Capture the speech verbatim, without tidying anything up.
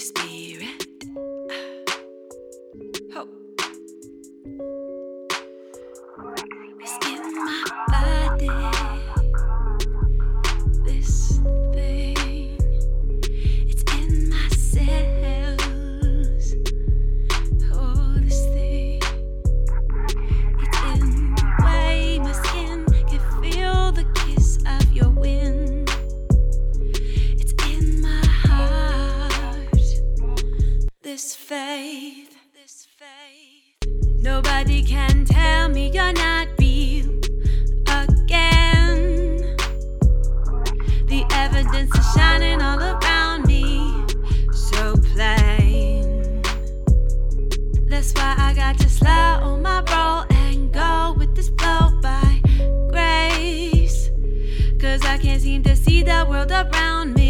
Spirit. Hope. It's in my body. This thing. It's in my cells. Oh, this thing. It's in the way my skin can feel the kiss of your wind. It's in my heart. This faith. This faith. Nobody can tell me you're not real again. The evidence is shining all around me, so plain. That's why I got to slow my roll and go with this flow by grace. Cause I can't seem to see the world around me.